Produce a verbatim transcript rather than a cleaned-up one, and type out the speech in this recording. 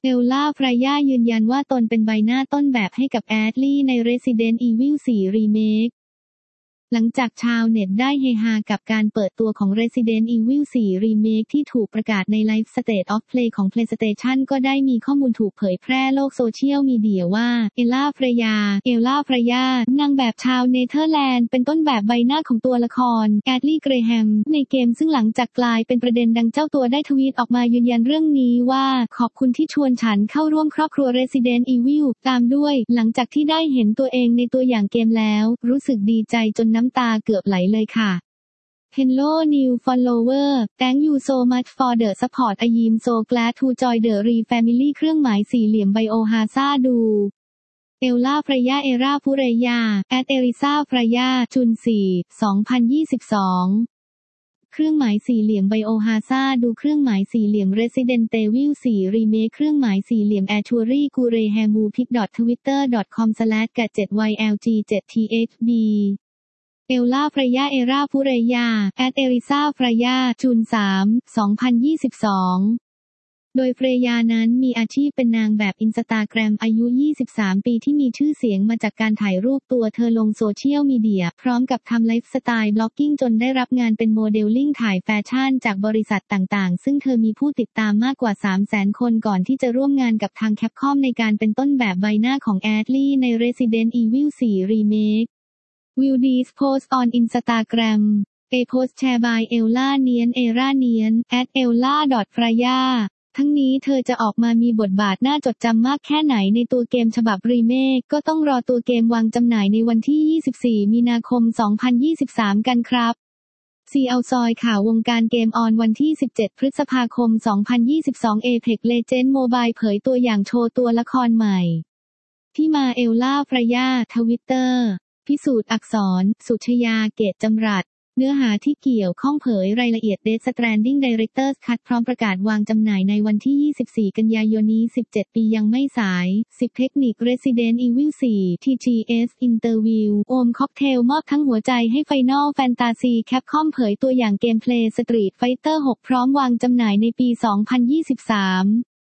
เอลล่า ฟรายายืนยันว่าตนเป็นใบหน้าต้นแบบให้กับแอชลีย์ใน Resident Evil โฟร์ Remake หลังจากชาวเน็ตได้เฮฮากับการเปิดตัวของ Resident Evil โฟร์ Remake ที่ถูกประกาศใน Live State of Play ของ PlayStation ก็ได้มีข้อมูลถูกเผยแพร่โลกโซเชียลมีเดียว่าเอลล่า ฟรายา เอลล่า ฟรายานางแบบชาวเนเธอร์แลนด์เป็นต้นแบบใบหน้าของตัวละครแอชลีย์ เกรแฮมในเกมซึ่งหลังจากกลายเป็นประเด็นดังเจ้าตัวได้ทวีตออกมายืนยันเรื่องนี้ว่าขอบคุณที่ชวนฉันเข้าร่วมครอบครัว Resident Evil ตามด้วยหลังจากที่ได้เห็นตัวเองในตัวอย่างเกมแล้วรู้สึกดีใจจนน้ำตาเกือบไหลเลยค่ะ Hello new follower thank you so much for the support I am so glad to join the re family เครื่องหมายสี่เหลี่ยมไบโอฮาซาดูเอลล่า ฟรายา เอราฟูเรยา แอด เอริซา ฟรายา จุน สี่ สองพันยี่สิบสอง เครื่องหมายสี่เหลี่ยมไบโอฮาซาดูเครื่องหมายสี่เหลี่ยม Resident Evil โฟร์ Remake เครื่องหมายสี่เหลี่ยม Arturi Gurehemu pic twitter dot com slash กะ เจ็ด วาย แอล จี เจ็ด ที เอช ดี เอลล่า ฟรายา เอราฟูเรยา แอด เอริซา ฟรายา จุน สาม สองพันยี่สิบสองโดยเฟรยานั้นมีอาชีพเป็นนางแบบอินสตาแกรมอายุ ยี่สิบสาม ปีที่มีชื่อเสียงมาจากการถ่ายรูปตัวเธอลงโซเชียลมีเดียพร้อมกับทำไลฟ์สไตล์บล็อกกิ้งจนได้รับงานเป็นโมเดลลิ่งถ่ายแฟชั่นจากบริษัทต่างๆซึ่งเธอมีผู้ติดตามมากกว่า สามแสน คนก่อนที่จะร่วมงานกับทางแคปคอมในการเป็นต้นแบบใบหน้าของแอชลีย์ใน Resident Evil โฟร์ Remake Will this post on Instagram A post shared by Ella Nian Era Nian at ella dot frayaทั้งนี้เธอจะออกมามีบทบาทน่าจดจำมากแค่ไหนในตัวเกมฉบับรีเมคก็ต้องรอตัวเกมวางจำหน่ายในวันที่ ยี่สิบสี่ มีนาคม สองพันยี่สิบสาม กันครับ ซี แอล ซอยข่าววงการเกมออนวันที่ สิบเจ็ด พฤษภาคม สองพันยี่สิบสอง Apex Legends Mobile เผยตัวอย่างโชว์ตัวละครใหม่ที่มาเอลล่า ฟรายา ทวิตเตอร์พิสูจน์อักษร สุชยา เกตจำรัดเนื้อหาที่เกี่ยวข้องเผยรายละเอียด Death Stranding Director's Cut พร้อมประกาศวางจำหน่ายในวันที่ ยี่สิบสี่ กันยายนนี้ สิบเจ็ด ปียังไม่สาย สิบ เทคนิค Resident Evil โฟร์ ที จี เอส Interview โอมค็อกเทลมอบทั้งหัวใจให้ Final Fantasy Capcom เผยตัวอย่างเกมเพลย์ Street Fighter หก พร้อมวางจำหน่ายในปี สองพันยี่สิบสาม